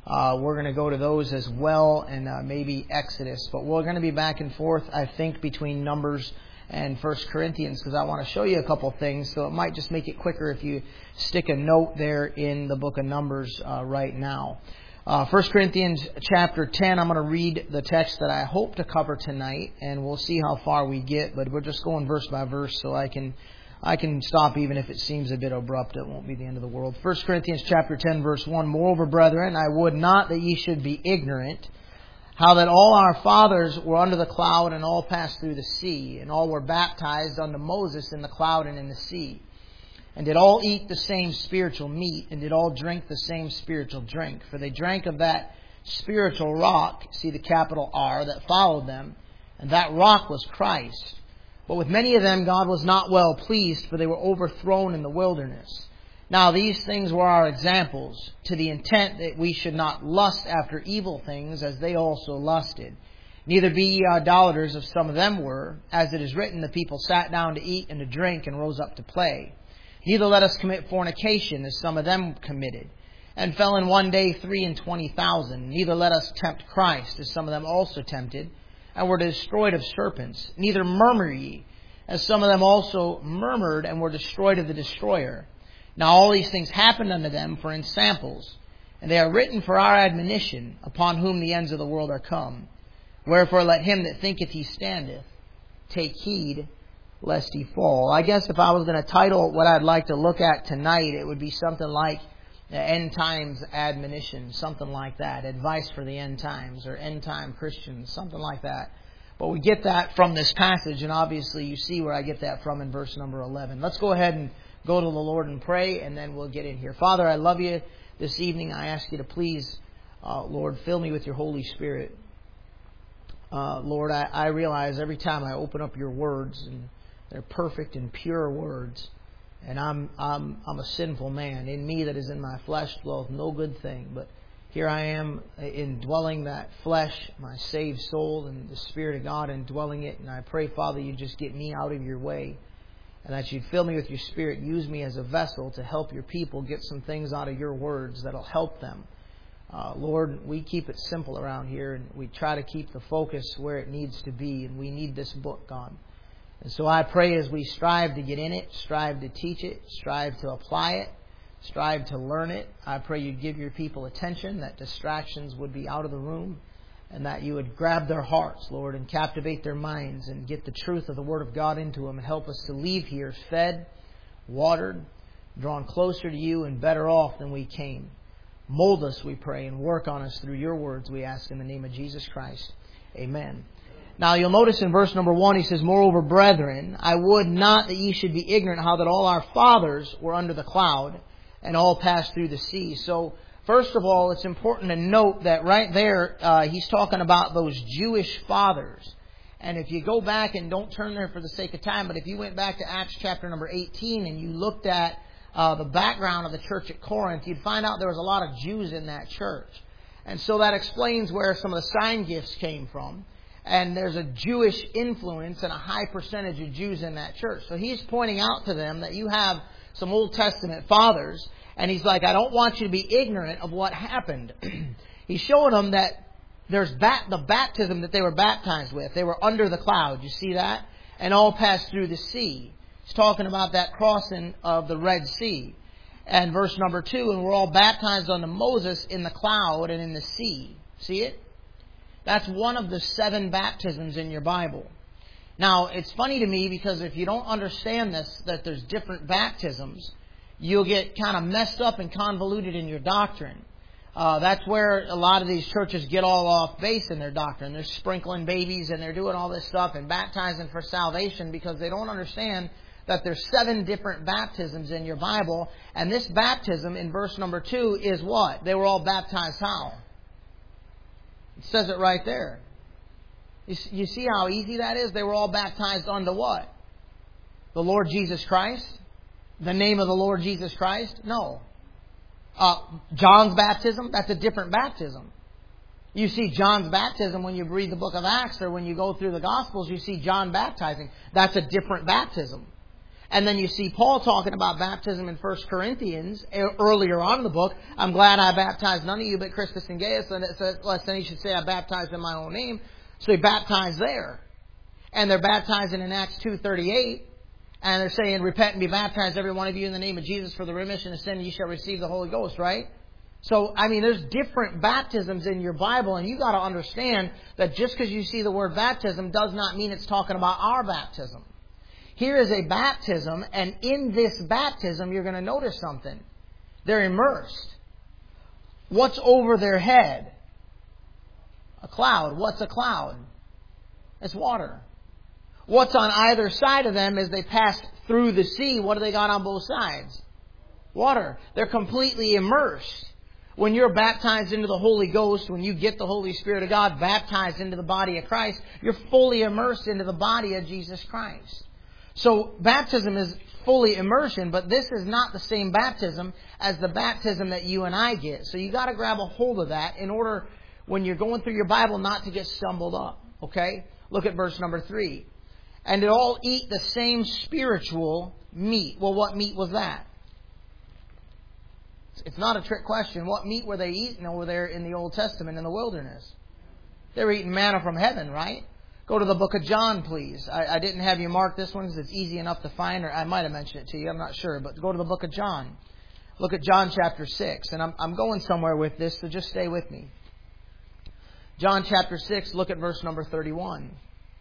We're going to go to those as well, and maybe Exodus. But we're going to be back and forth, I think, between Numbers and 1 Corinthians, because I want to show you a couple things. So it might just make it quicker if you stick a note there in the book of Numbers right now. 1 Corinthians chapter 10, I'm going to read the text that I hope to cover tonight, and we'll see how far we get. But we're just going verse by verse, so I can stop even if it seems a bit abrupt. It won't be the end of the world. 1 Corinthians chapter 10, verse 1, Moreover, brethren, I would not that ye should be ignorant, how that all our fathers were under the cloud, and all passed through the sea, and all were baptized unto Moses in the cloud and in the sea, and did all eat the same spiritual meat, and did all drink the same spiritual drink. For they drank of that spiritual rock, see the capital R, that followed them, and that rock was Christ. But with many of them God was not well pleased, for they were overthrown in the wilderness. Now these things were our examples, to the intent that we should not lust after evil things, as they also lusted. Neither be ye idolaters, as some of them were. As it is written, the people sat down to eat and to drink, and rose up to play. Neither let us commit fornication, as some of them committed, and fell in one day 23,000. Neither let us tempt Christ, as some of them also tempted, and were destroyed of serpents. Neither murmur ye, as some of them also murmured, and were destroyed of the destroyer. Now all these things happened unto them for ensamples, and they are written for our admonition, upon whom the ends of the world are come. Wherefore let him that thinketh he standeth take heed lest he fall. I guess if I was going to title what I'd like to look at tonight, it would be something like the End Times Admonition, something like that. Advice for the End Times, or End Time Christians, something like that. But we get that from this passage, and obviously you see where I get that from in verse number 11. Let's go ahead and go to the Lord and pray, and then we'll get in here. Father, I love you this evening. I ask you to please, Lord, fill me with your Holy Spirit. Lord, I realize every time I open up your words, and they're perfect and pure words, and I'm a sinful man. In me that is in my flesh dwelleth no good thing. But here I am indwelling that flesh, my saved soul, and the Spirit of God indwelling it. And I pray, Father, you just get me out of your way, and that you'd fill me with your Spirit. Use me as a vessel to help your people get some things out of your words that'll help them. Lord, we keep it simple around here, and we try to keep the focus where it needs to be. And we need this book, God. And so I pray as we strive to get in it, strive to teach it, strive to apply it, strive to learn it, I pray you'd give your people attention, that distractions would be out of the room, and that you would grab their hearts, Lord, and captivate their minds, and get the truth of the Word of God into them, and help us to leave here fed, watered, drawn closer to you, and better off than we came. Mold us, we pray, and work on us through your words, we ask in the name of Jesus Christ. Amen. Now you'll notice in verse number 1, he says, Moreover, brethren, I would not that ye should be ignorant how that all our fathers were under the cloud, and all passed through the sea. So, first of all, it's important to note that right there, he's talking about those Jewish fathers. And if you go back, and don't turn there for the sake of time, but if you went back to Acts chapter number 18, and you looked at the background of the church at Corinth, you'd find out there was a lot of Jews in that church. And so that explains where some of the sign gifts came from. And there's a Jewish influence and a high percentage of Jews in that church. So he's pointing out to them that you have some Old Testament fathers. And he's like, I don't want you to be ignorant of what happened. He's showing them that there's the baptism that they were baptized with. They were under the cloud. You see that? And all passed through the sea. He's talking about that crossing of the Red Sea. And verse number 2, and we're all baptized unto Moses in the cloud and in the sea. See it? That's one of the 7 baptisms in your Bible. Now, it's funny to me because if you don't understand this, that there's different baptisms, you'll get kind of messed up and convoluted in your doctrine. That's where a lot of these churches get all off base in their doctrine. They're sprinkling babies and they're doing all this stuff and baptizing for salvation because they don't understand that there's 7 different baptisms in your Bible. And this baptism in verse number 2 is what? They were all baptized how? It says it right there. You see how easy that is? They were all baptized unto what? The Lord Jesus Christ? The name of the Lord Jesus Christ? No. John's baptism? That's a different baptism. You see John's baptism when you read the book of Acts, or when you go through the Gospels, you see John baptizing. That's a different baptism. And then you see Paul talking about baptism in 1 Corinthians earlier on in the book. I'm glad I baptized none of you but Crispus and Gaius, lest any should say I baptized in my own name. So they baptized there. And they're baptizing in Acts 2:38. And they're saying, repent and be baptized, every one of you, in the name of Jesus for the remission of sin, and you shall receive the Holy Ghost, right? So, there's different baptisms in your Bible, and you got to understand that just because you see the word baptism does not mean it's talking about our baptism. Here is a baptism, and in this baptism, you're going to notice something. They're immersed. What's over their head? A cloud. What's a cloud? It's water. What's on either side of them as they pass through the sea? What do they got on both sides? Water. They're completely immersed. When you're baptized into the Holy Ghost, when you get the Holy Spirit of God baptized into the body of Christ, you're fully immersed into the body of Jesus Christ. So baptism is fully immersion, but this is not the same baptism as the baptism that you and I get. So you got to grab a hold of that in order, when you're going through your Bible, not to get stumbled up. Okay? Look at verse number 3. And they all eat the same spiritual meat. Well, what meat was that? It's not a trick question. What meat were they eating over there in the Old Testament in the wilderness? They were eating manna from heaven, right? Go to the book of John, please. I didn't have you mark this one because it's easy enough to find, or I might have mentioned it to you. I'm not sure. But go to the book of John. Look at John chapter 6. And I'm going somewhere with this, so just stay with me. John chapter 6, look at verse number 31.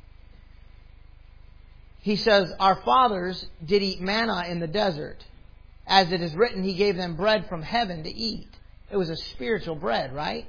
He says, our fathers did eat manna in the desert. As it is written, He gave them bread from heaven to eat. It was a spiritual bread, right?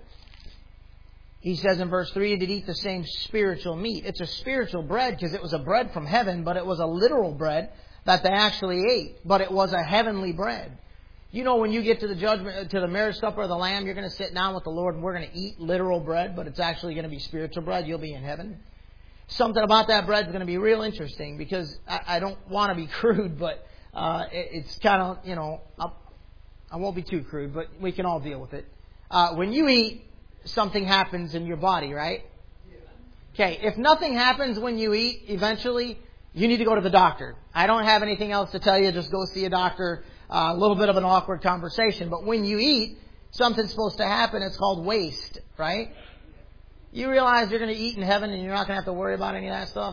He says in verse 3, did eat the same spiritual meat. It's a spiritual bread because it was a bread from heaven, but it was a literal bread that they actually ate. But it was a heavenly bread. You know, when you get to the judgment, to the marriage supper of the Lamb, you're going to sit down with the Lord and we're going to eat literal bread, but it's actually going to be spiritual bread. You'll be in heaven. Something about that bread is going to be real interesting because I don't want to be crude, but it's kind of, you know, I won't be too crude, but we can all deal with it. When you eat, something happens in your body, right? Okay, if nothing happens when you eat, eventually, you need to go to the doctor. I don't have anything else to tell you. Just go see a doctor. A little bit of an awkward conversation. But when you eat, something's supposed to happen. It's called waste, right? You realize you're going to eat in heaven and you're not going to have to worry about any of that stuff?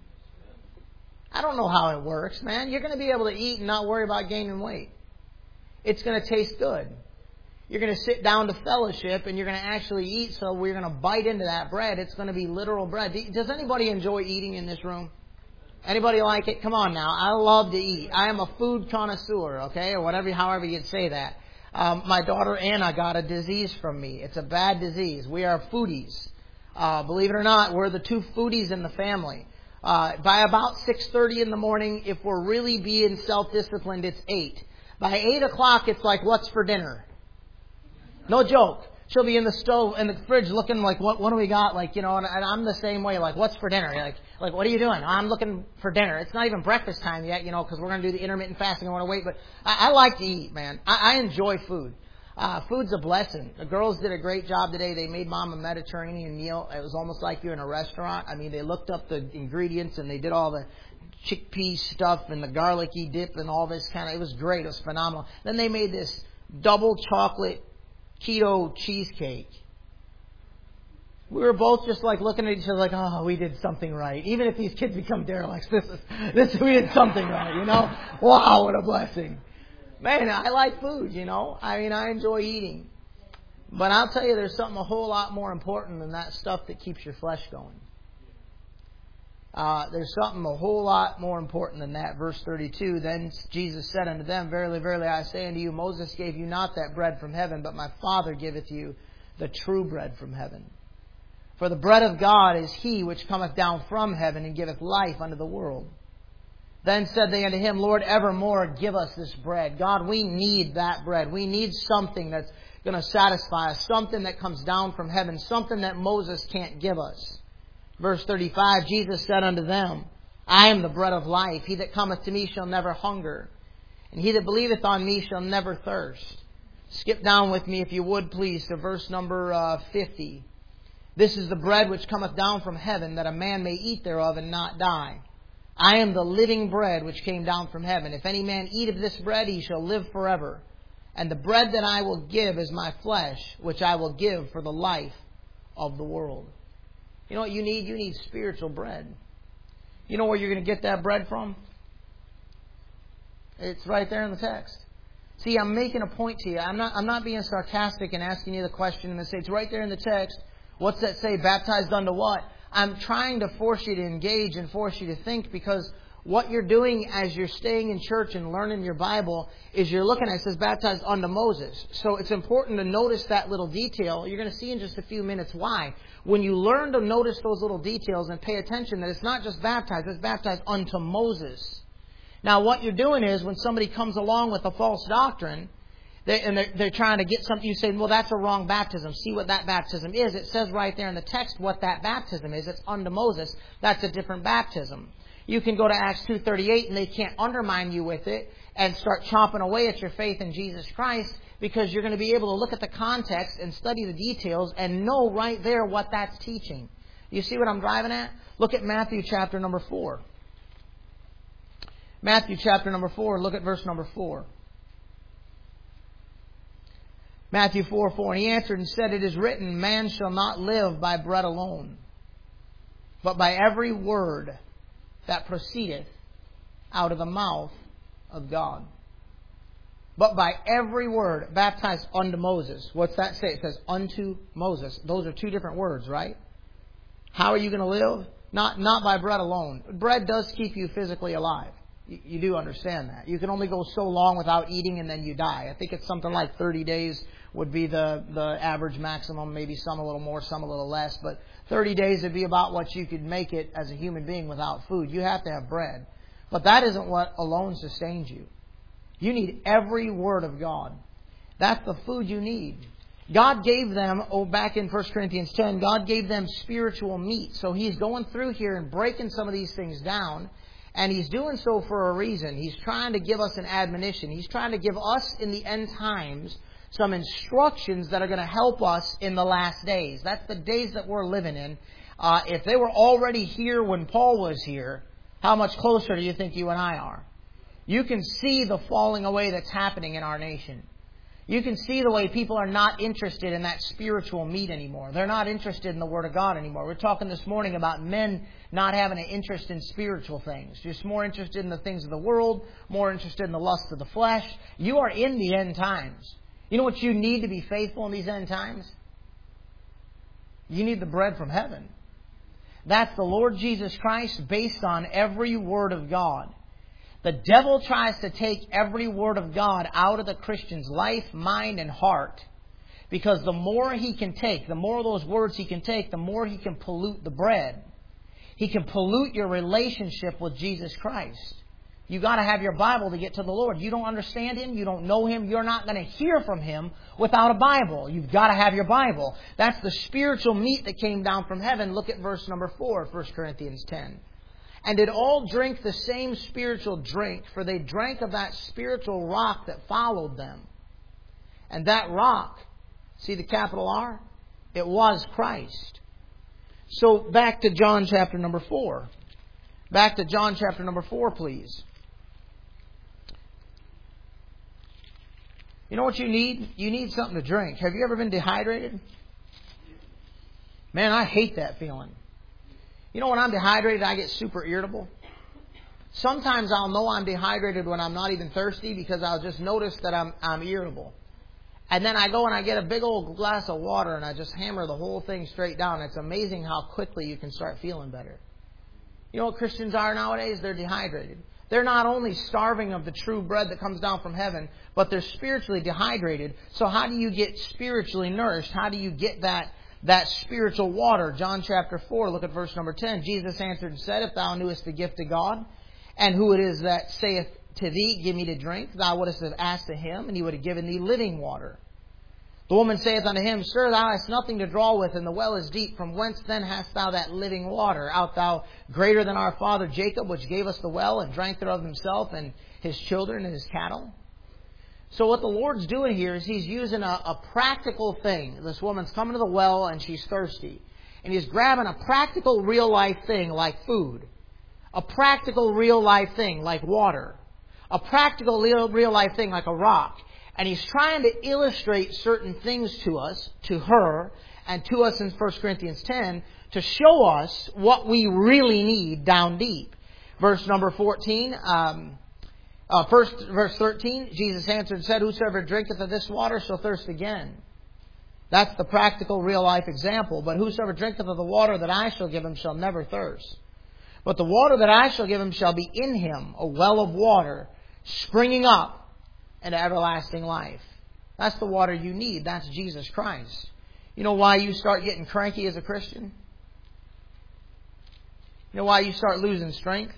I don't know how it works, man. You're going to be able to eat and not worry about gaining weight. It's going to taste good. You're going to sit down to fellowship and you're going to actually eat, so we're going to bite into that bread. It's going to be literal bread. Does anybody enjoy eating in this room? Anybody like it? Come on now. I love to eat. I am a food connoisseur, okay? Or whatever, however you'd say that. My daughter Anna got a disease from me. It's a bad disease. We are foodies. Believe it or not, we're the two foodies in the family. By about 6:30 in the morning, if we're really being self-disciplined, it's 8. By 8 o'clock, it's like, what's for dinner? No joke. She'll be in the stove, in the fridge looking like, what do we got? Like, you know, and I'm the same way. Like, what's for dinner? Like, what are you doing? I'm looking for dinner. It's not even breakfast time yet, you know, because we're going to do the intermittent fasting. I want to wait. But I like to eat, man. I enjoy food. Food's a blessing. The girls did a great job today. They made Mom a Mediterranean meal. It was almost like you're in a restaurant. I mean, they looked up the ingredients and they did all the chickpea stuff and the garlicky dip and all this kind of, it was great. It was phenomenal. Then they made this double chocolate keto cheesecake. We were both just like looking at each other like, oh, we did something right. Even if these kids become derelicts, we did something right, you know? Wow, what a blessing. Man, I like food, you know? I mean, I enjoy eating. But I'll tell you, there's something a whole lot more important than that stuff that keeps your flesh going. There's something a whole lot more important than that. Verse 32, then Jesus said unto them, verily, verily, I say unto you, Moses gave you not that bread from heaven, but my Father giveth you the true bread from heaven. For the bread of God is he which cometh down from heaven and giveth life unto the world. Then said they unto him, Lord, evermore give us this bread. God, we need that bread. We need something that's going to satisfy us, something that comes down from heaven, something that Moses can't give us. Verse 35, Jesus said unto them, I am the bread of life. He that cometh to me shall never hunger, and he that believeth on me shall never thirst. Skip down with me, if you would, please, to verse number 50. This is the bread which cometh down from heaven, that a man may eat thereof and not die. I am the living bread which came down from heaven. If any man eat of this bread, he shall live forever. And the bread that I will give is my flesh, which I will give for the life of the world. You know what you need? You need spiritual bread. You know where you're going to get that bread from? It's right there in the text. See, I'm making a point to you. I'm not being sarcastic and asking you the question and say, it's right there in the text. What's that say? Baptized unto what? I'm trying to force you to engage and force you to think, because what you're doing as you're staying in church and learning your Bible is you're looking at it says baptized unto Moses. So it's important to notice that little detail. You're going to see in just a few minutes why. When you learn to notice those little details and pay attention that it's not just baptized, it's baptized unto Moses. Now what you're doing is when somebody comes along with a false doctrine, they're trying to get something, you say, well, that's a wrong baptism. See what that baptism is. It says right there in the text what that baptism is. It's unto Moses. That's a different baptism. You can go to Acts 2:38 and they can't undermine you with it and start chomping away at your faith in Jesus Christ, because you're going to be able to look at the context and study the details and know right there what that's teaching. You see what I'm driving at? Look at Matthew chapter number 4. Matthew chapter number 4, look at verse number 4. Matthew 4:4, and he answered and said, it is written, man shall not live by bread alone, but by every word that proceedeth out of the mouth of God. But by every word, baptized unto Moses. What's that say? It says unto Moses. Those are two different words, right? How are you going to live? Not by bread alone. Bread does keep you physically alive. You do understand that. You can only go so long without eating and then you die. I think it's something like 30 days would be the average maximum. Maybe some a little more, some a little less. But 30 days would be about what you could make it as a human being without food. You have to have bread. But that isn't what alone sustains you. You need every word of God. That's the food you need. God gave them, back in 1 Corinthians 10, God gave them spiritual meat. So He's going through here and breaking some of these things down. And He's doing so for a reason. He's trying to give us an admonition. He's trying to give us in the end times some instructions that are going to help us in the last days. That's the days that we're living in. If they were already here when Paul was here, how much closer do you think you and I are? You can see the falling away that's happening in our nation. You can see the way people are not interested in that spiritual meat anymore. They're not interested in the Word of God anymore. We're talking this morning about men not having an interest in spiritual things. Just more interested in the things of the world, more interested in the lust of the flesh. You are in the end times. You know what you need to be faithful in these end times? You need the bread from heaven. That's the Lord Jesus Christ based on every Word of God. The devil tries to take every word of God out of the Christian's life, mind, and heart. Because the more he can take, the more of those words he can take, the more he can pollute the bread. He can pollute your relationship with Jesus Christ. You've got to have your Bible to get to the Lord. You don't understand Him, you don't know Him, you're not going to hear from Him without a Bible. You've got to have your Bible. That's the spiritual meat that came down from heaven. Look at verse number 4, 1 Corinthians 10. And did all drink the same spiritual drink, for they drank of that spiritual rock that followed them. And that rock, see the capital R? It was Christ. So back to John chapter number 4. Back to John chapter number 4, please. You know what you need? You need something to drink. Have you ever been dehydrated? Man, I hate that feeling. You know, when I'm dehydrated, I get super irritable. Sometimes I'll know I'm dehydrated when I'm not even thirsty, because I'll just notice that I'm irritable. And then I go and I get a big old glass of water and I just hammer the whole thing straight down. It's amazing how quickly you can start feeling better. You know what Christians are nowadays? They're dehydrated. They're not only starving of the true bread that comes down from heaven, but they're spiritually dehydrated. So how do you get spiritually nourished? How do you get that spiritual water? John chapter 4, look at verse number 10. Jesus answered and said, if thou knewest the gift of God, and who it is that saith to thee, give me to drink, thou wouldest have asked of him, and he would have given thee living water. The woman saith unto him, Sir, thou hast nothing to draw with, and the well is deep. From whence then hast thou that living water? Art thou greater than our father Jacob, which gave us the well, and drank thereof himself, and his children, and his cattle? So what the Lord's doing here is He's using a practical thing. This woman's coming to the well and she's thirsty. And He's grabbing a practical, real-life thing like food. A practical, real-life thing like water. A practical, real-life thing like a rock. And he's trying to illustrate certain things to us, to her, and to us in 1 Corinthians 10 to show us what we really need down deep. Verse number 14, verse 13, Jesus answered and said, whosoever drinketh of this water shall thirst again. That's the practical, real-life example. But whosoever drinketh of the water that I shall give him shall never thirst. But the water that I shall give him shall be in him a well of water, springing up into everlasting life. That's the water you need. That's Jesus Christ. You know why you start getting cranky as a Christian? You know why you start losing strength?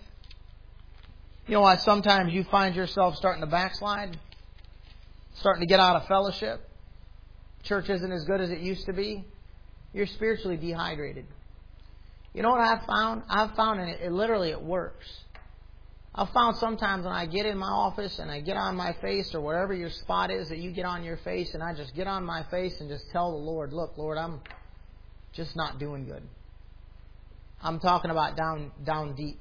You know why sometimes you find yourself starting to backslide? Starting to get out of fellowship? Church isn't as good as it used to be? You're spiritually dehydrated. You know what I've found? I've found it literally it works. I've found sometimes when I get in my office and I get on my face or wherever your spot is that you get on your face, and I just get on my face and just tell the Lord, look, Lord, I'm just not doing good. I'm talking about down deep.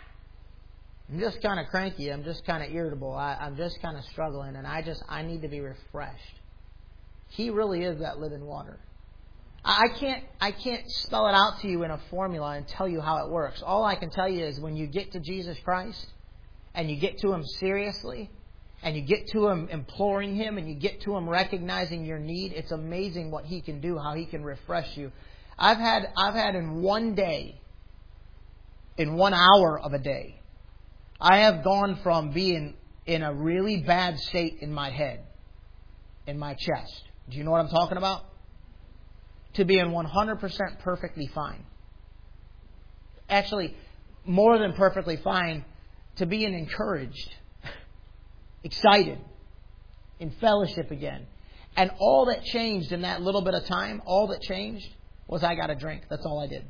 I'm just kind of cranky. I'm just kind of irritable. I'm just kind of struggling, and I need to be refreshed. He really is that living water. I can't spell it out to you in a formula and tell you how it works. All I can tell you is when you get to Jesus Christ and you get to Him seriously and you get to Him imploring Him and you get to Him recognizing your need, it's amazing what He can do, how He can refresh you. I've had in one day, in 1 hour of a day, I have gone from being in a really bad state in my head, in my chest. Do you know what I'm talking about? To being 100% perfectly fine. Actually, more than perfectly fine, to being encouraged, excited, in fellowship again. And all that changed in that little bit of time, all that changed was I got a drink. That's all I did.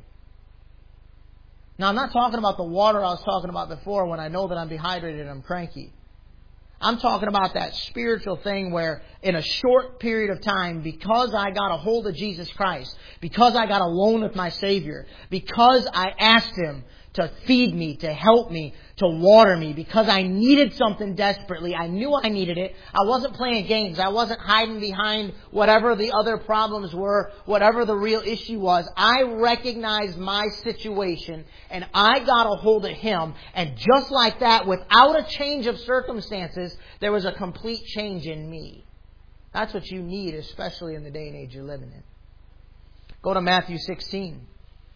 Now, I'm not talking about the water I was talking about before when I know that I'm dehydrated and I'm cranky. I'm talking about that spiritual thing where in a short period of time, because I got a hold of Jesus Christ, because I got alone with my Savior, because I asked Him to feed me, to help me, to water me, because I needed something desperately. I knew I needed it. I wasn't playing games. I wasn't hiding behind whatever the other problems were, whatever the real issue was. I recognized my situation and I got a hold of Him. And just like that, without a change of circumstances, there was a complete change in me. That's what you need, especially in the day and age you're living in. Go to Matthew 16.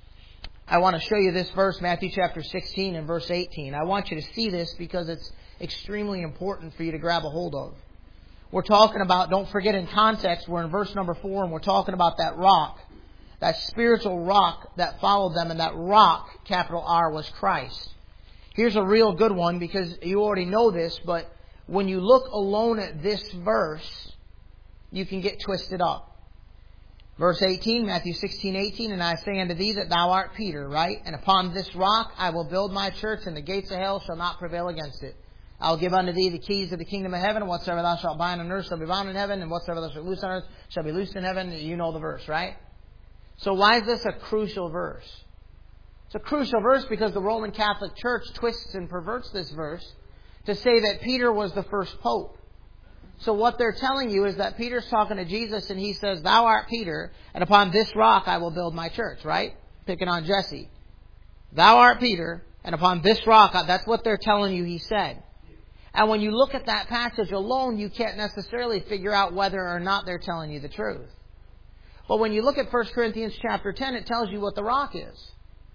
I want to show you this verse, Matthew chapter 16 and verse 18. I want you to see this because it's extremely important for you to grab a hold of. We're talking about, don't forget in context, we're in verse number 4 and we're talking about that rock, that spiritual rock that followed them, and that rock, capital R, was Christ. Here's a real good one because you already know this, but when you look alone at this verse, you can get twisted up. Verse 18, Matthew 16:18, and I say unto thee that thou art Peter, right? And upon this rock I will build my church, and the gates of hell shall not prevail against it. I will give unto thee the keys of the kingdom of heaven, and whatsoever thou shalt bind on earth shall be bound in heaven, and whatsoever thou shalt loose on earth shall be loosed in heaven. You know the verse, right? So why is this a crucial verse? It's a crucial verse because the Roman Catholic Church twists and perverts this verse to say that Peter was the first pope. So what they're telling you is that Peter's talking to Jesus and he says, thou art Peter, and upon this rock I will build my church, right? Picking on Jesse. Thou art Peter, and upon this rock, that's what they're telling you he said. And when you look at that passage alone, you can't necessarily figure out whether or not they're telling you the truth. But when you look at 1 Corinthians chapter 10, it tells you what the rock is.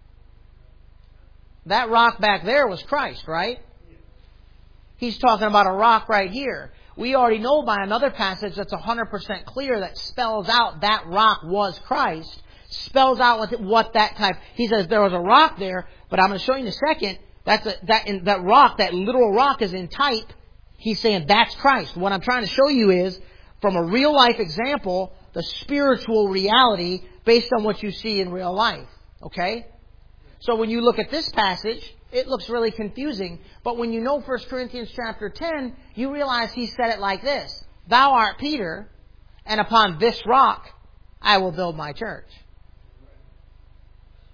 That rock back there was Christ, right? He's talking about a rock right here. We already know by another passage that's 100% clear that spells out that rock was Christ. Spells out what that type. He says there was a rock there, but I'm going to show you in a second. That rock, that literal rock is in type. He's saying that's Christ. What I'm trying to show you is, from a real life example, the spiritual reality based on what you see in real life. Okay? So when you look at this passage, it looks really confusing. But when you know 1 Corinthians chapter 10, you realize he said it like this. Thou art Peter, and upon this rock I will build my church.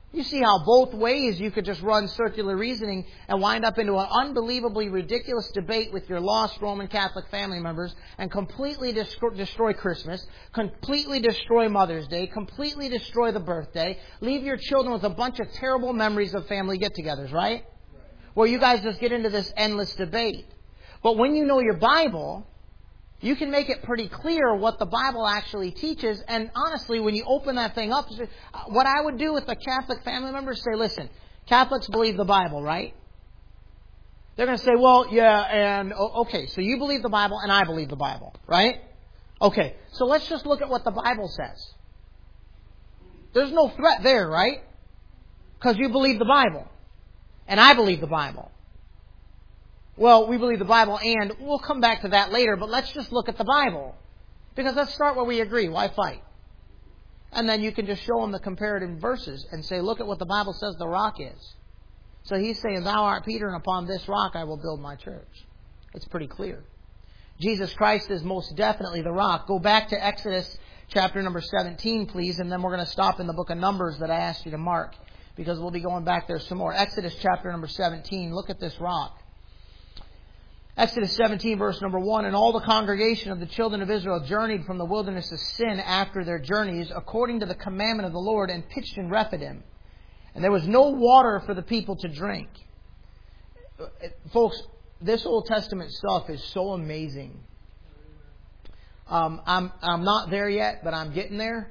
You see how both ways you could just run circular reasoning and wind up into an unbelievably ridiculous debate with your lost Roman Catholic family members and completely destroy Christmas, completely destroy Mother's Day, completely destroy the birthday, leave your children with a bunch of terrible memories of family get-togethers, right? Where you guys just get into this endless debate. But when you know your Bible, you can make it pretty clear what the Bible actually teaches. And honestly, when you open that thing up, what I would do with the Catholic family members, say, listen, Catholics believe the Bible, right? They're going to say, well, yeah, and okay, so you believe the Bible and I believe the Bible, right? Okay, so let's just look at what the Bible says. There's no threat there, right? Because you believe the Bible and I believe the Bible. Well, we believe the Bible, and we'll come back to that later, but let's just look at the Bible. Because let's start where we agree. Why fight? And then you can just show them the comparative verses and say, look at what the Bible says the rock is. So he's saying, thou art Peter, and upon this rock I will build my church. It's pretty clear. Jesus Christ is most definitely the rock. Go back to Exodus chapter number 17, please, and then we're going to stop in the book of Numbers that I asked you to mark, because we'll be going back there some more. Exodus chapter number 17, look at this rock. Exodus 17, verse number 1, and all the congregation of the children of Israel journeyed from the wilderness of Sin after their journeys, according to the commandment of the Lord, and pitched in Rephidim. And there was no water for the people to drink. Folks, this Old Testament stuff is so amazing. I'm not there yet, but I'm getting there.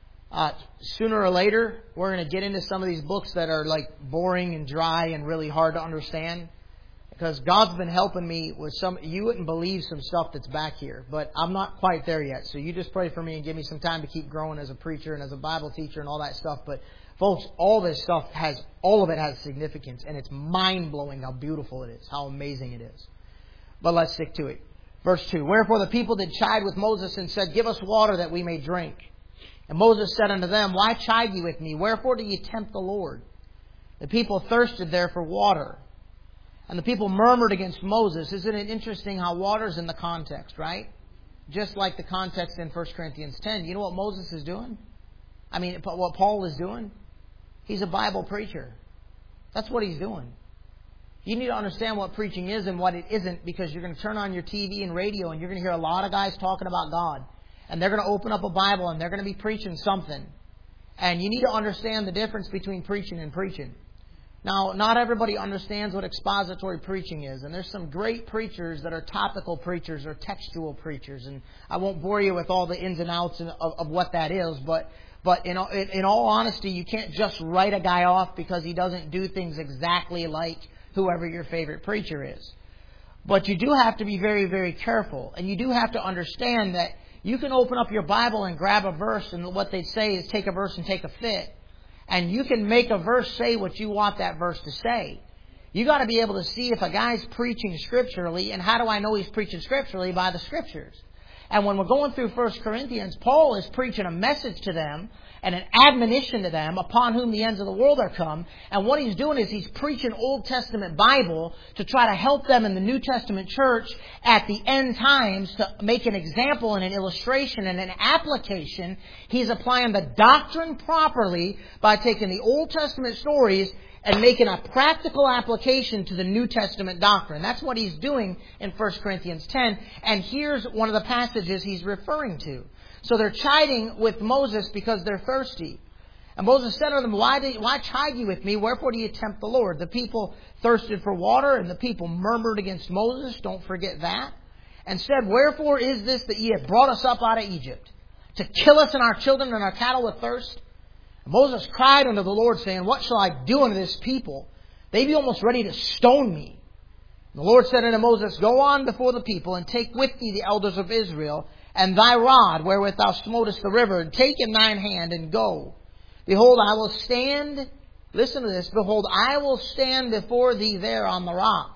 Sooner or later, we're going to get into some of these books that are like boring and dry and really hard to understand. Because God's been helping me with some, you wouldn't believe some stuff that's back here. But I'm not quite there yet. So you just pray for me and give me some time to keep growing as a preacher and as a Bible teacher and all that stuff. But folks, all this stuff all of it has significance. And it's mind-blowing how beautiful it is, how amazing it is. But let's stick to it. Verse 2, wherefore the people did chide with Moses and said, give us water that we may drink. And Moses said unto them, why chide ye with me? Wherefore do ye tempt the Lord? The people thirsted there for water. And the people murmured against Moses. Isn't it interesting how water's in the context, right? Just like the context in 1 Corinthians 10. You know what Moses is doing? I mean, what Paul is doing? He's a Bible preacher. That's what he's doing. You need to understand what preaching is and what it isn't, because you're going to turn on your TV and radio and you're going to hear a lot of guys talking about God. And they're going to open up a Bible and they're going to be preaching something. And you need to understand the difference between preaching and preaching. Now, not everybody understands what expository preaching is. And there's some great preachers that are topical preachers or textual preachers. And I won't bore you with all the ins and outs of what that is. But in all honesty, you can't just write a guy off because he doesn't do things exactly like whoever your favorite preacher is. But you do have to be very, very careful. And you do have to understand that you can open up your Bible and grab a verse, and what they say is take a verse and take a fit. And you can make a verse say what you want that verse to say. You got to be able to see if a guy's preaching scripturally, and how do I know he's preaching scripturally? By the scriptures. And when we're going through 1 Corinthians, Paul is preaching a message to them and an admonition to them, upon whom the ends of the world are come. And what he's doing is he's preaching Old Testament Bible to try to help them in the New Testament church at the end times to make an example and an illustration and an application. He's applying the doctrine properly by taking the Old Testament stories and making a practical application to the New Testament doctrine. That's what he's doing in 1 Corinthians 10. And here's one of the passages he's referring to. So they're chiding with Moses because they're thirsty. And Moses said to them, why chide ye with me? Wherefore do ye tempt the Lord? The people thirsted for water, and the people murmured against Moses. Don't forget that. And said, wherefore is this that ye have brought us up out of Egypt? To kill us and our children and our cattle with thirst? And Moses cried unto the Lord, saying, what shall I do unto this people? They be almost ready to stone me. And the Lord said unto Moses, go on before the people, and take with thee the elders of Israel, and thy rod wherewith thou smotest the river, and take in thine hand, and go. Behold, I will stand, listen to this, behold, I will stand before thee there on the rock.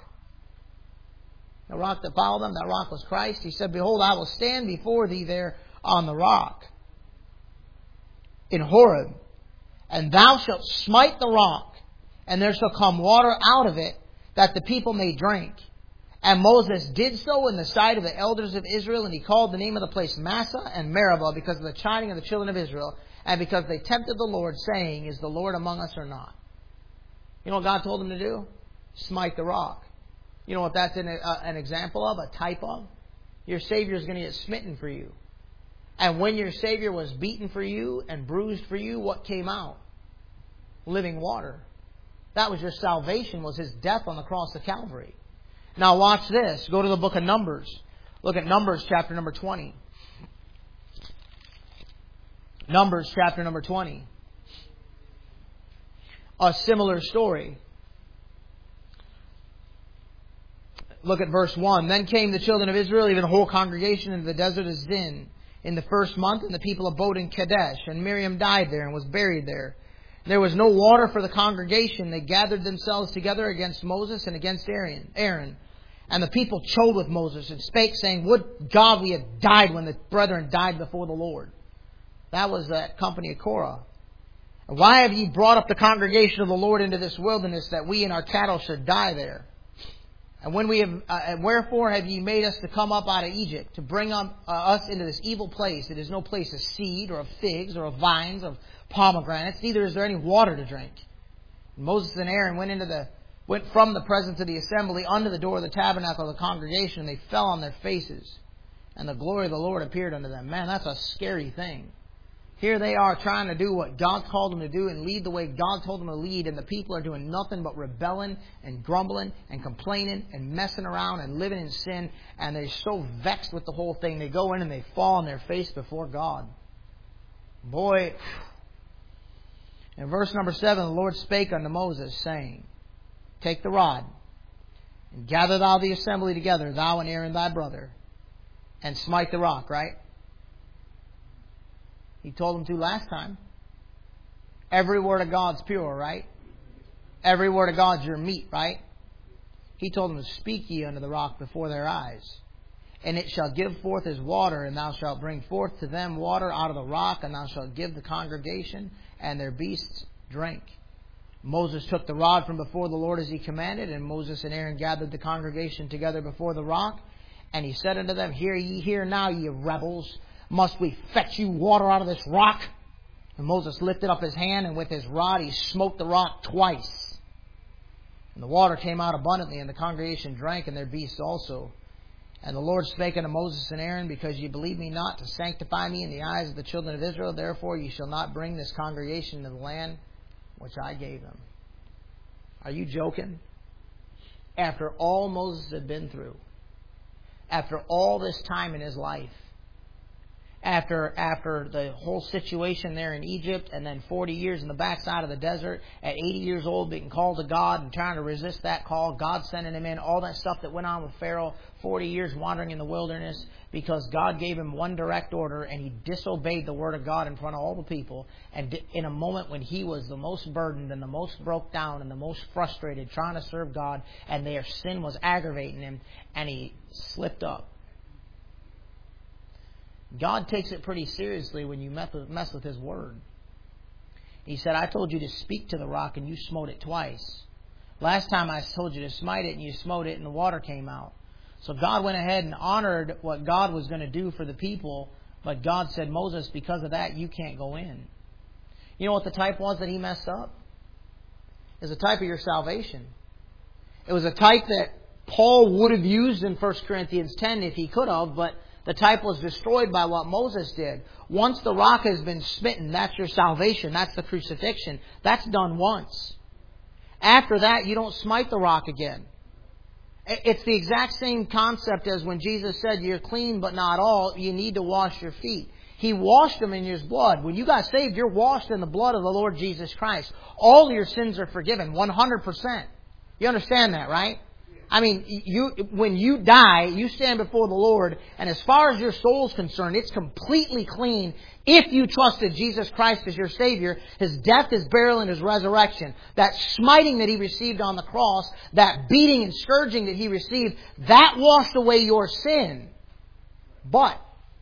The rock that followed them, that rock was Christ. He said, behold, I will stand before thee there on the rock in Horeb, and thou shalt smite the rock, and there shall come water out of it, that the people may drink. And Moses did so in the sight of the elders of Israel, and he called the name of the place Massah and Meribah, because of the chiding of the children of Israel. and because they tempted the Lord, saying, is the Lord among us or not? You know what God told them to do? Smite the rock. You know what that's an example of, a type of? Your Savior is going to get smitten for you. And when your Savior was beaten for you and bruised for you, what came out? Living water. That was your salvation, was His death on the cross of Calvary. Now watch this. Go to the book of Numbers. Look at Numbers chapter number 20. Numbers chapter number 20. A similar story. Look at verse 1. Then came the children of Israel, even the whole congregation, into the desert of Zin in the first month, and the people abode in Kadesh. And Miriam died there and was buried there. There was no water for the congregation. They gathered themselves together against Moses and against Aaron. And the people chode with Moses and spake, saying, would God we had died when the brethren died before the Lord. That was that company of Korah. Why have ye brought up the congregation of the Lord into this wilderness, that we and our cattle should die there? And when we have, wherefore have ye made us to come up out of Egypt, to bring us into this evil place? It is no place of seed, or of figs, or of vines, of pomegranates, neither is there any water to drink. And Moses and Aaron went from the presence of the assembly unto the door of the tabernacle of the congregation, and they fell on their faces. And the glory of the Lord appeared unto them. Man, that's a scary thing. Here they are trying to do what God called them to do and lead the way God told them to lead, and the people are doing nothing but rebelling and grumbling and complaining and messing around and living in sin, and they're so vexed with the whole thing. They go in and they fall on their face before God. Boy. In verse number 7, the Lord spake unto Moses, saying, take the rod, and gather thou the assembly together, thou and Aaron thy brother, and smite the rock, right? He told them to last time. Every word of God's pure, right? Every word of God's your meat, right? He told them to speak ye unto the rock before their eyes. And it shall give forth his water, and thou shalt bring forth to them water out of the rock, and thou shalt give the congregation and their beasts drink. Moses took the rod from before the Lord as he commanded, and Moses and Aaron gathered the congregation together before the rock. And he said unto them, hear ye, hear now, ye rebels. Must we fetch you water out of this rock? And Moses lifted up his hand, and with his rod he smote the rock twice. And the water came out abundantly, and the congregation drank, and their beasts also. And the Lord spake unto Moses and Aaron, because ye believe me not to sanctify me in the eyes of the children of Israel, therefore ye shall not bring this congregation into the land which I gave them. Are you joking? After all Moses had been through, after all this time in his life, after the whole situation there in Egypt, and then 40 years in the backside of the desert, at 80 years old being called to God and trying to resist that call, God sending him in, all that stuff that went on with Pharaoh, 40 years wandering in the wilderness because God gave him one direct order, and he disobeyed the word of God in front of all the people. And in a moment when he was the most burdened and the most broke down and the most frustrated trying to serve God, and their sin was aggravating him, and he slipped up. God takes it pretty seriously when you mess with His Word. He said, I told you to speak to the rock and you smote it twice. Last time I told you to smite it and you smote it and the water came out. So God went ahead and honored what God was going to do for the people. But God said, Moses, because of that, you can't go in. You know what the type was that he messed up? It was a type of your salvation. It was a type that Paul would have used in 1 Corinthians 10 if he could have, but the type was destroyed by what Moses did. Once the rock has been smitten, that's your salvation. That's the crucifixion. That's done once. After that, you don't smite the rock again. It's the exact same concept as when Jesus said, you're clean but not all. You need to wash your feet. He washed them in His blood. When you got saved, you're washed in the blood of the Lord Jesus Christ. All your sins are forgiven, 100%. You understand that, right? I mean, when you die, you stand before the Lord, and as far as your soul is concerned, it's completely clean if you trusted Jesus Christ as your Savior, His death, His burial, and His resurrection. That smiting that He received on the cross, that beating and scourging that He received, that washed away your sin. But,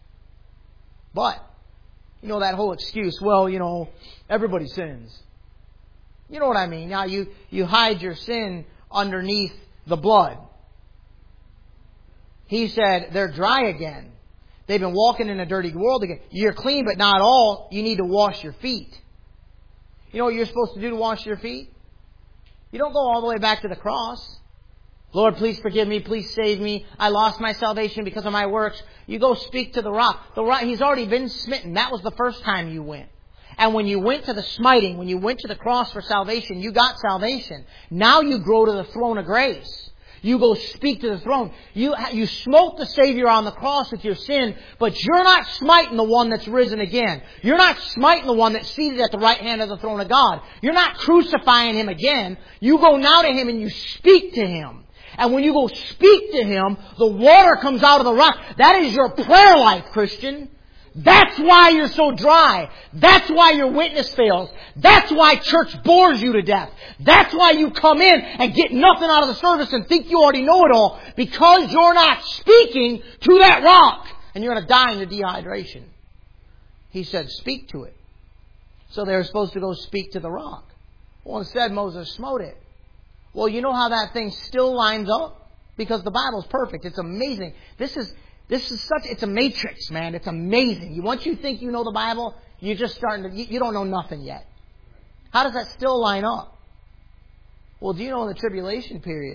you know that whole excuse, well, everybody sins. You know what I mean? Now, you hide your sin underneath the blood. He said, they're dry again. They've been walking in a dirty world again. You're clean, but not all. You need to wash your feet. You know what you're supposed to do to wash your feet? You don't go all the way back to the cross. Lord, please forgive me. Please save me. I lost my salvation because of my works. You go speak to the rock. The rock, He's already been smitten. That was the first time you went. And when you went to the smiting, when you went to the cross for salvation, you got salvation. Now you grow to the throne of grace. You go speak to the throne. You smote the Savior on the cross with your sin, but you're not smiting the one that's risen again. You're not smiting the one that's seated at the right hand of the throne of God. You're not crucifying Him again. You go now to Him and you speak to Him. And when you go speak to Him, the water comes out of the rock. That is your prayer life, Christian. That's why you're so dry. That's why your witness fails. That's why church bores you to death. That's why you come in and get nothing out of the service and think you already know it all. Because you're not speaking to that rock. And you're going to die in your dehydration. He said, speak to it. So they were supposed to go speak to the rock. Well, instead Moses smote it. Well, you know how that thing still lines up? Because the Bible's perfect. It's amazing. It's a matrix, man. It's amazing. Once you think you know the Bible, you're just you don't know nothing yet. How does that still line up? Well, do you know in the tribulation period,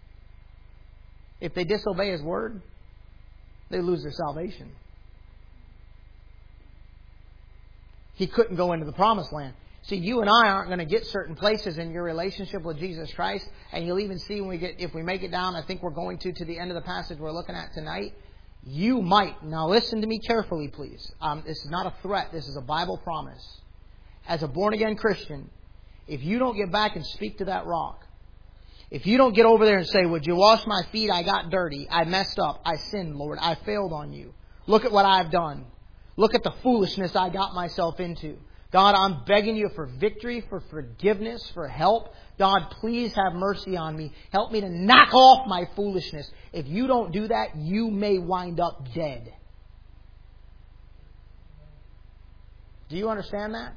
if they disobey His word, they lose their salvation. He couldn't go into the promised land. See, you and I aren't going to get certain places in your relationship with Jesus Christ. And you'll even see if we make it down, I think we're going to the end of the passage we're looking at tonight. You might. Now listen to me carefully, please. This is not a threat. This is a Bible promise. As a born-again Christian, if you don't get back and speak to that rock, if you don't get over there and say, would you wash my feet? I got dirty. I messed up. I sinned, Lord. I failed on you. Look at what I've done. Look at the foolishness I got myself into. God, I'm begging you for victory, for forgiveness, for help. God, please have mercy on me. Help me to knock off my foolishness. If you don't do that, you may wind up dead. Do you understand that?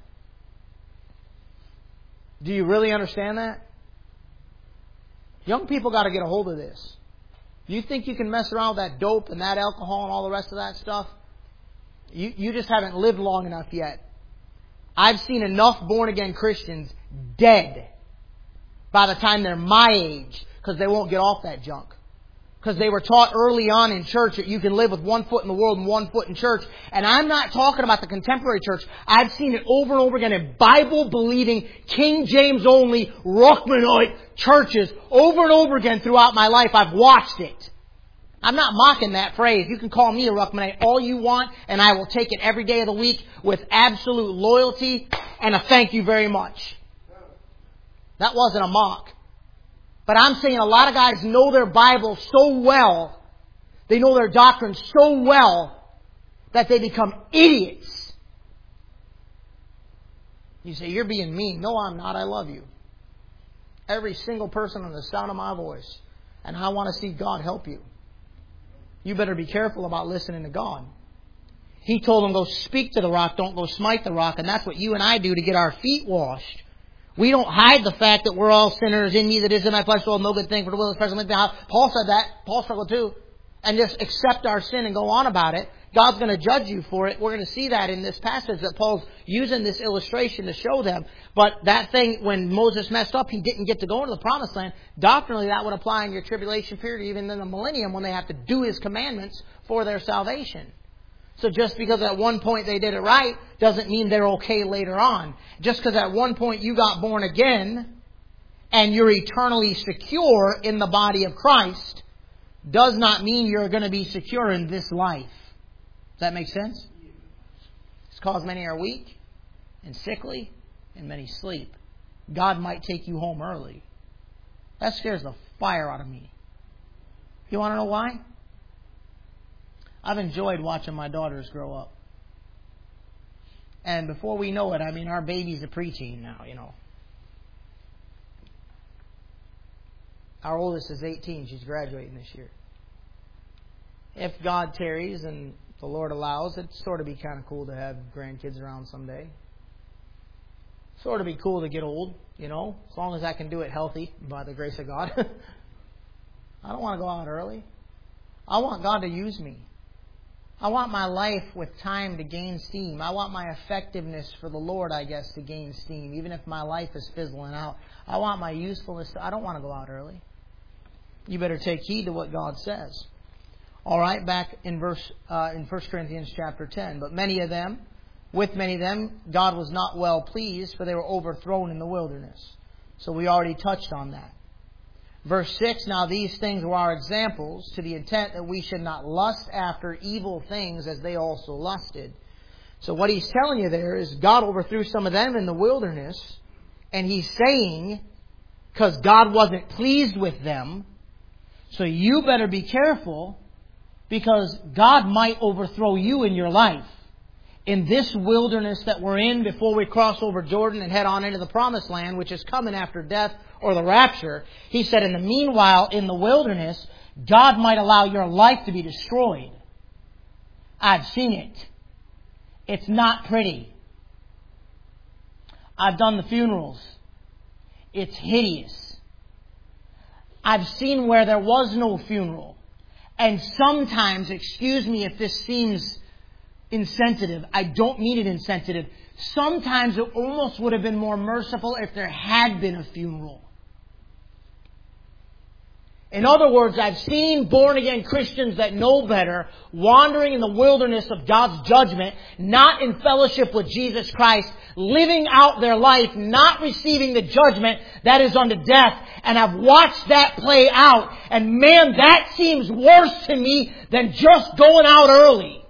Do you really understand that? Young people got to get a hold of this. You think you can mess around with that dope and that alcohol and all the rest of that stuff? You just haven't lived long enough yet. I've seen enough born-again Christians dead by the time they're my age because they won't get off that junk. Because they were taught early on in church that you can live with one foot in the world and one foot in church. And I'm not talking about the contemporary church. I've seen it over and over again in Bible-believing, King James only, Ruckmanite churches over and over again throughout my life. I've watched it. I'm not mocking that phrase. You can call me a Ruckmanite all you want, and I will take it every day of the week with absolute loyalty and a thank you very much. That wasn't a mock. But I'm saying a lot of guys know their Bible so well, they know their doctrine so well, that they become idiots. You say, you're being mean. No, I'm not. I love you. Every single person on the sound of my voice. And I want to see God help you. You better be careful about listening to God. He told them, go speak to the rock, don't go smite the rock. And that's what you and I do to get our feet washed. We don't hide the fact that we're all sinners. In me that is in my flesh, no good thing for the will of present. Paul said that. Paul struggled too. And just accept our sin and go on about it. God's going to judge you for it. We're going to see that in this passage that Paul's using this illustration to show them. But that thing, when Moses messed up, he didn't get to go into the promised land. Doctrinally, that would apply in your tribulation period, even in the millennium, when they have to do His commandments for their salvation. So just because at one point they did it right, doesn't mean they're okay later on. Just because at one point you got born again, and you're eternally secure in the body of Christ, does not mean you're going to be secure in this life. Does that make sense? It's because many are weak and sickly and many sleep. God might take you home early. That scares the fire out of me. You want to know why? I've enjoyed watching my daughters grow up. And before we know it, our baby's a preteen now, Our oldest is 18. She's graduating this year. If God tarries and the Lord allows, it'd sort of be kind of cool to have grandkids around someday. Sort of be cool to get old, as long as I can do it healthy by the grace of God. I don't want to go out early. I want God to use me. I want my life with time to gain steam. I want my effectiveness for the Lord, I guess, to gain steam, even if my life is fizzling out. I want my usefulness. I don't want to go out early. You better take heed to what God says. All right, back in 1 Corinthians chapter 10. But with many of them, God was not well pleased, for they were overthrown in the wilderness. So we already touched on that. Verse 6, now these things were our examples, to the intent that we should not lust after evil things as they also lusted. So what he's telling you there is God overthrew some of them in the wilderness, and he's saying, because God wasn't pleased with them, so you better be careful, because God might overthrow you in your life. In this wilderness that we're in before we cross over Jordan and head on into the promised land, which is coming after death or the rapture, he said in the meanwhile, in the wilderness, God might allow your life to be destroyed. I've seen it. It's not pretty. I've done the funerals. It's hideous. I've seen where there was no funeral. And sometimes, excuse me if this seems insensitive, I don't mean it insensitive. Sometimes it almost would have been more merciful if there had been a funeral. In other words, I've seen born-again Christians that know better wandering in the wilderness of God's judgment, not in fellowship with Jesus Christ, living out their life, not receiving the judgment that is unto death. And I've watched that play out. And man, that seems worse to me than just going out early.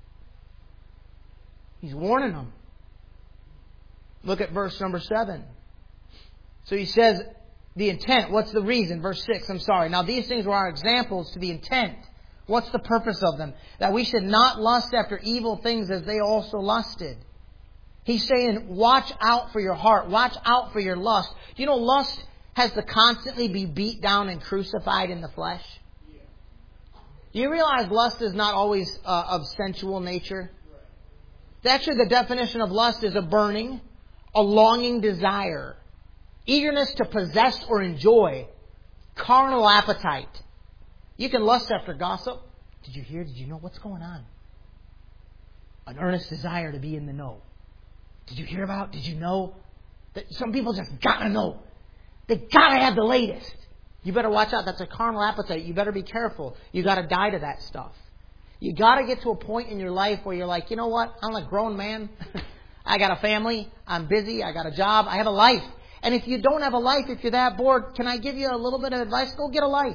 He's warning them. Look at verse number 7. So he says, the intent, what's the reason? Verse 6, Now these things were our examples to the intent. What's the purpose of them? That we should not lust after evil things as they also lusted. He's saying, watch out for your heart. Watch out for your lust. You know, lust has to constantly be beat down and crucified in the flesh. Do you realize lust is not always of sensual nature? Actually, the definition of lust is a burning, a longing desire, eagerness to possess or enjoy, carnal appetite. You can lust after gossip. Did you hear? Did you know what's going on? An earnest desire to be in the know. Did you hear about? Did you know? That some people just gotta know. They gotta have the latest. You better watch out. That's a carnal appetite. You better be careful. You gotta die to that stuff. You gotta get to a point in your life where you're like, you know what? I'm a grown man. I got a family. I'm busy. I got a job. I have a life. And if you don't have a life, if you're that bored, can I give you a little bit of advice? Go get a life.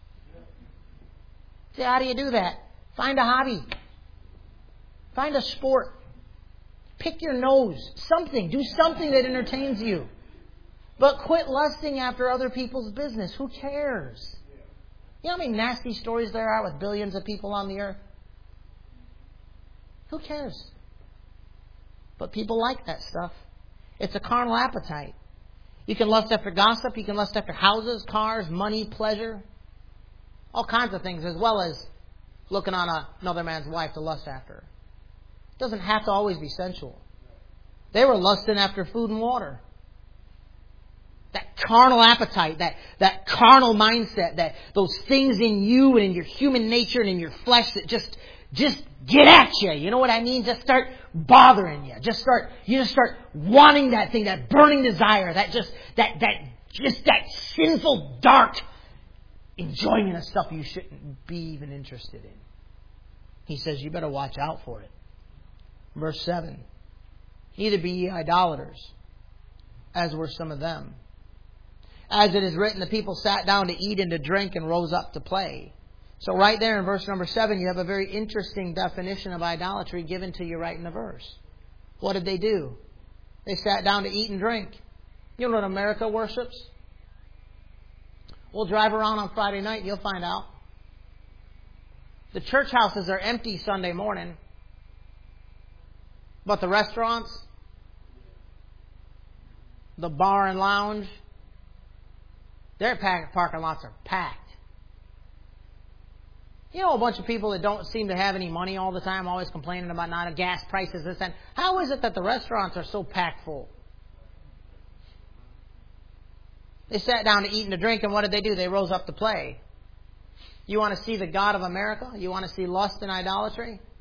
See, how do you do that? Find a hobby. Find a sport. Pick your nose. Something. Do something that entertains you. But quit lusting after other people's business. Who cares? You know how many nasty stories there are with billions of people on the earth? Who cares? But people like that stuff. It's a carnal appetite. You can lust after gossip. You can lust after houses, cars, money, pleasure. All kinds of things, as well as looking on another man's wife to lust after her. It doesn't have to always be sensual. They were lusting after food and water. That carnal appetite, that carnal mindset, that those things in you and in your human nature and in your flesh that just get at you. You know what I mean? Just start bothering you. You just start wanting that thing, that burning desire, that sinful, dark enjoyment of stuff you shouldn't be even interested in. He says you better watch out for it. Verse 7. Neither be ye idolaters, as were some of them. As it is written, the people sat down to eat and to drink and rose up to play. So right there in verse number 7, you have a very interesting definition of idolatry given to you right in the verse. What did they do? They sat down to eat and drink. You know what America worships? We'll drive around on Friday night and you'll find out. The church houses are empty Sunday morning. But the restaurants, the bar and lounge, their parking lots are packed. You know, a bunch of people that don't seem to have any money all the time, always complaining about not gas prices, this and how is it that the restaurants are so packed full? They sat down to eat and to drink, and what did they do? They rose up to play. You want to see the God of America? You want to see lust and idolatry?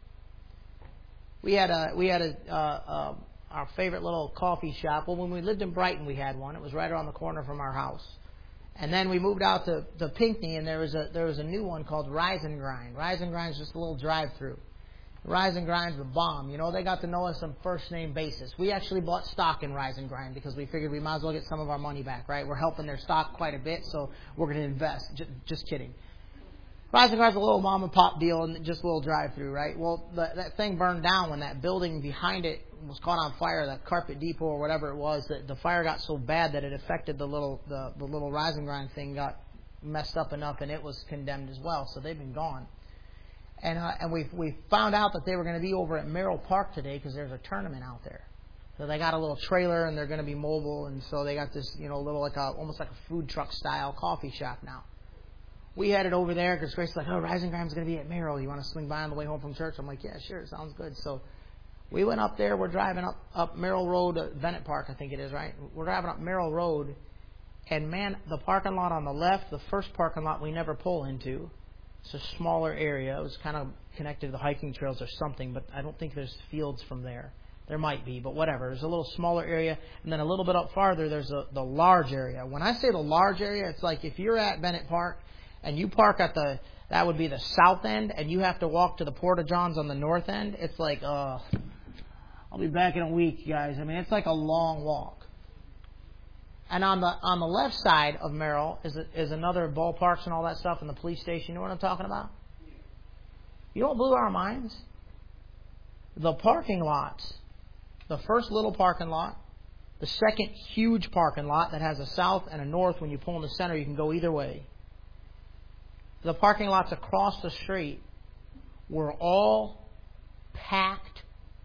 We had our favorite little coffee shop. Well, when we lived in Brighton, we had one. It was right around the corner from our house. And then we moved out to Pinckney, and there was a new one called Rise and Grind. Rise and Grind is just a little drive-through. Rise and Grind's the bomb. You know, they got to know us on first-name basis. We actually bought stock in Rise and Grind because we figured we might as well get some of our money back, right? We're helping their stock quite a bit, so we're going to invest. Just kidding. Rise and Grind's a little mom-and-pop deal and just a little drive-through, right? Well, that thing burned down when that building behind it was caught on fire, that Carpet Depot or whatever it was, that the fire got so bad that it affected the little Rise and Grind thing, got messed up enough, and it was condemned as well, so they've been gone. And we found out that they were going to be over at Merrill Park today because there's a tournament out there. So they got a little trailer and they're going to be mobile, and so they got this, little almost like a food truck style coffee shop now. We headed over there because Grace's like, Rise and Grind's going to be at Merrill. You want to swing by on the way home from church? I'm like, yeah, sure, sounds good. So we went up there. We're driving up Merrill Road, Bennett Park, I think it is, right? We're driving up Merrill Road, and man, the parking lot on the left, the first parking lot we never pull into. It's a smaller area. It was kind of connected to the hiking trails or something, but I don't think there's fields from there. There might be, but whatever. There's a little smaller area, and then a little bit up farther, there's the large area. When I say the large area, it's like if you're at Bennett Park and you park at that would be the south end, and you have to walk to the Porta Johns on the north end. It's like, I'll be back in a week, guys. I mean, it's like a long walk. And on the left side of Merrill is another ballparks and all that stuff, and the police station. You know what I'm talking about? You know what blew our minds? The parking lots. The first little parking lot. The second huge parking lot that has a south and a north. When you pull in the center, you can go either way. The parking lots across the street were all packed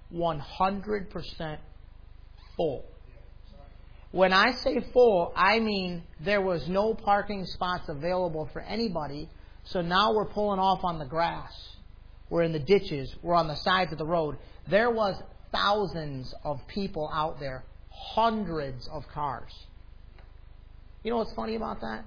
100% full. When I say full, I mean there was no parking spots available for anybody. So now we're pulling off on the grass. We're in the ditches. We're on the sides of the road. There was thousands of people out there. Hundreds of cars. You know what's funny about that?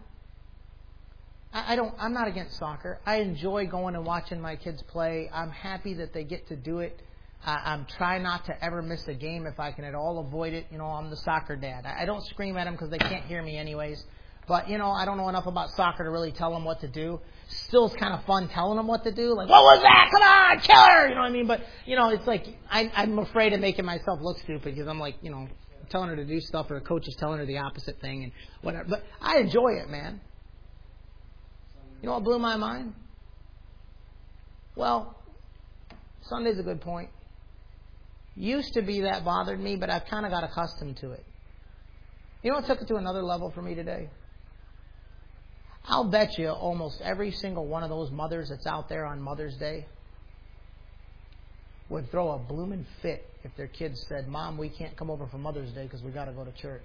I'm not against soccer. I enjoy going and watching my kids play. I'm happy that they get to do it. I'm trying not to ever miss a game if I can at all avoid it. I'm the soccer dad. I don't scream at them because they can't hear me anyways. But, I don't know enough about soccer to really tell them what to do. Still, it's kind of fun telling them what to do. Like, what was that? Come on, killer! You know what I mean? But, it's like I'm afraid of making myself look stupid because I'm like, telling her to do stuff, or a coach is telling her the opposite thing and whatever. But I enjoy it, man. You know what blew my mind? Well, Sunday's a good point. Used to be that bothered me, but I've kind of got accustomed to it. You know what took it to another level for me today? I'll bet you almost every single one of those mothers that's out there on Mother's Day would throw a blooming fit if their kids said, Mom, we can't come over for Mother's Day because we got to go to church.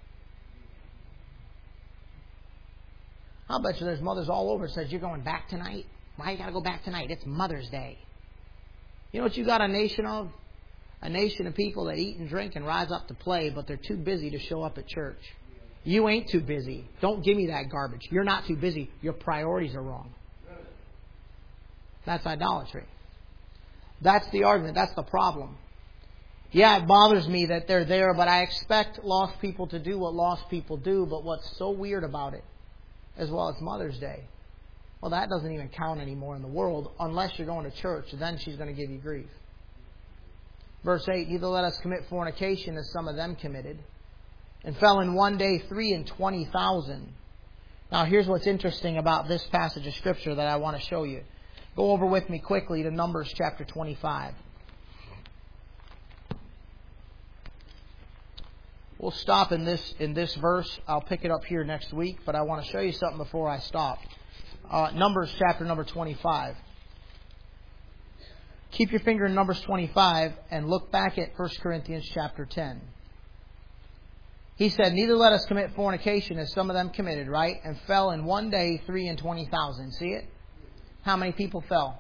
I'll bet you there's mothers all over that says, you're going back tonight? Why you got to go back tonight? It's Mother's Day. You know what you got a nation of? A nation of people that eat and drink and rise up to play, but they're too busy to show up at church. You ain't too busy. Don't give me that garbage. You're not too busy. Your priorities are wrong. That's idolatry. That's the argument. That's the problem. Yeah, it bothers me that they're there, but I expect lost people to do what lost people do. But what's so weird about it, as well as Mother's Day, well, that doesn't even count anymore in the world unless you're going to church. Then she's going to give you grief. Verse 8, neither let us commit fornication as some of them committed, and fell in one day 320,000. Now here's what's interesting about this passage of Scripture that I want to show you. Go over with me quickly to Numbers chapter 25. We'll stop in this verse. I'll pick it up here next week, but I want to show you something before I stop. Numbers chapter number 25. Keep your finger in Numbers 25 and look back at 1 Corinthians chapter 10. He said, neither let us commit fornication as some of them committed, right? And fell in one day 320,000. See it? How many people fell?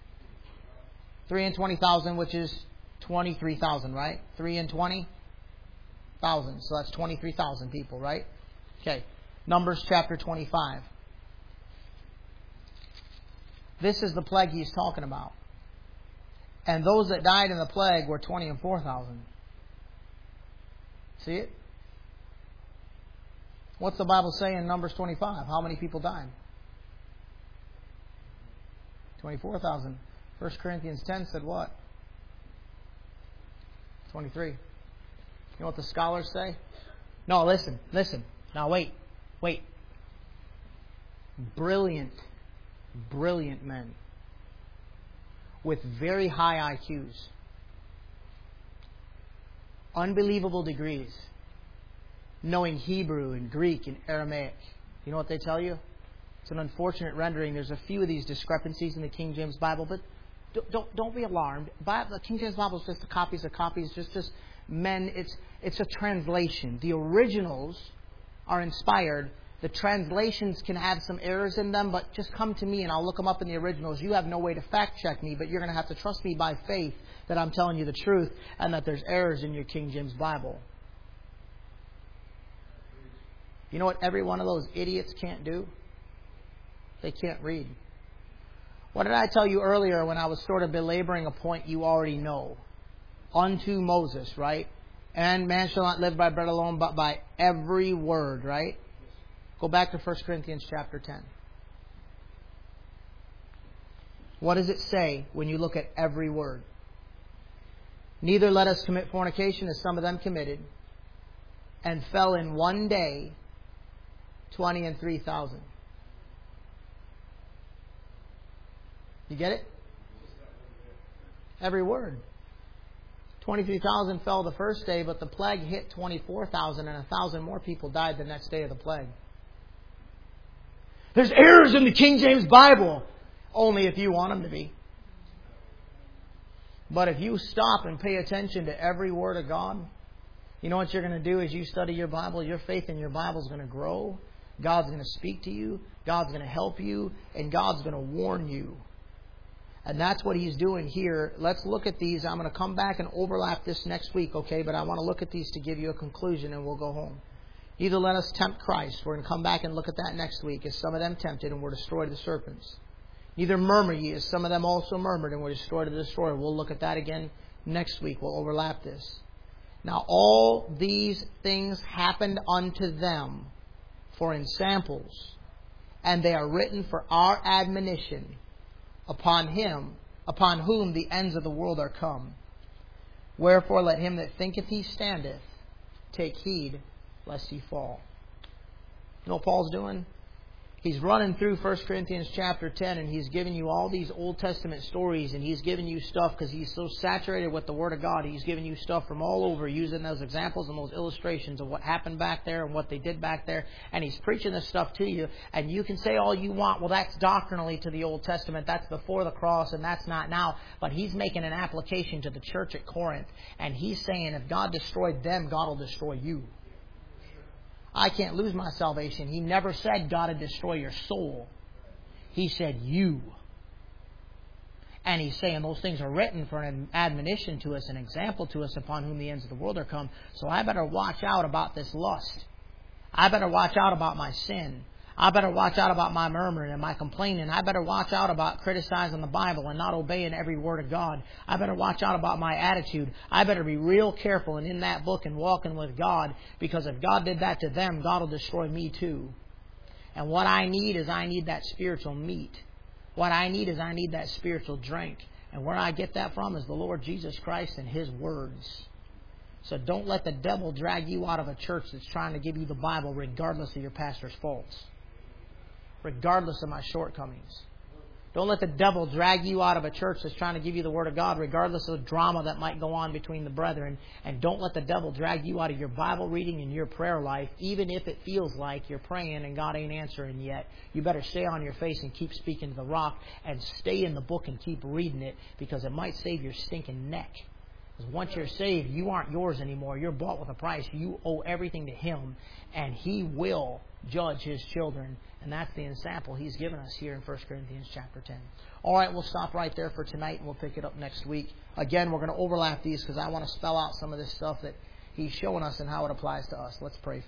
320,000, which is 23,000, right? 320,000. So that's 23,000 people, right? Okay. Numbers chapter 25. This is the plague he's talking about. And those that died in the plague were 20 and 4,000. See it? What's the Bible say in Numbers 25? How many people died? 24,000. 1 Corinthians 10 said what? 23. You know what the scholars say? No, listen. Now wait. Brilliant men with very high IQs, unbelievable degrees, knowing Hebrew and Greek and Aramaic. You know what they tell you? It's an unfortunate rendering. There's a few of these discrepancies in the King James Bible, but don't be alarmed. The King James Bible is just copies of copies. Just men. It's a translation. The originals are inspired. The translations can have some errors in them, but just come to me and I'll look them up in the originals. You have no way to fact check me, but you're going to have to trust me by faith that I'm telling you the truth and that there's errors in your King James Bible. You know what every one of those idiots can't do? They can't read. What did I tell you earlier when I was sort of belaboring a point you already know? Unto Moses, right? And man shall not live by bread alone, but by every word, right? Go back to 1 Corinthians chapter 10. What does it say when you look at every word? Neither let us commit fornication as some of them committed, and fell in one day 20 and 3,000. You get it? Every word. 23,000 fell the first day, but the plague hit 24,000 and 1,000 more people died the next day of the plague. There's errors in the King James Bible. Only if you want them to be. But if you stop and pay attention to every word of God, you know what you're going to do as you study your Bible? Your faith in your Bible is going to grow. God's going to speak to you. God's going to help you. And God's going to warn you. And that's what He's doing here. Let's look at these. I'm going to come back and overlap this next week, okay? But I want to look at these to give you a conclusion and we'll go home. Neither let us tempt Christ. We're going to come back and look at that next week as some of them tempted and were destroyed of the serpents. Neither murmur ye as some of them also murmured and were destroyed of the destroyer. We'll look at that again next week. We'll overlap this. Now all these things happened unto them for ensamples, and they are written for our admonition upon whom the ends of the world are come. Wherefore let him that thinketh he standeth take heed lest he fall. You know what Paul's doing? He's running through 1 Corinthians chapter 10 and he's giving you all these Old Testament stories and he's giving you stuff because he's so saturated with the Word of God. He's giving you stuff from all over using those examples and those illustrations of what happened back there and what they did back there. And he's preaching this stuff to you. And you can say all you want, well, that's doctrinally to the Old Testament. That's before the cross and that's not now. But he's making an application to the church at Corinth. And he's saying if God destroyed them, God will destroy you. I can't lose my salvation. He never said God would destroy your soul. He said you. And he's saying those things are written for an admonition to us, an example to us upon whom the ends of the world are come. So I better watch out about this lust. I better watch out about my sin. I better watch out about my murmuring and my complaining. I better watch out about criticizing the Bible and not obeying every word of God. I better watch out about my attitude. I better be real careful and in that book and walking with God, because if God did that to them, God will destroy me too. And what I need is I need that spiritual meat. What I need is I need that spiritual drink. And where I get that from is the Lord Jesus Christ and His words. So don't let the devil drag you out of a church that's trying to give you the Bible regardless of your pastor's faults. Regardless of my shortcomings. Don't let the devil drag you out of a church that's trying to give you the Word of God, regardless of the drama that might go on between the brethren. And don't let the devil drag you out of your Bible reading and your prayer life, even if it feels like you're praying and God ain't answering yet. You better stay on your face and keep speaking to the rock and stay in the book and keep reading it, because it might save your stinking neck. Because once you're saved, you aren't yours anymore. You're bought with a price. You owe everything to Him, and He will judge His children. And that's the example He's given us here in 1 Corinthians chapter 10. All right, we'll stop right there for tonight, and we'll pick it up next week. Again, we're going to overlap these because I want to spell out some of this stuff that He's showing us and how it applies to us. Let's pray.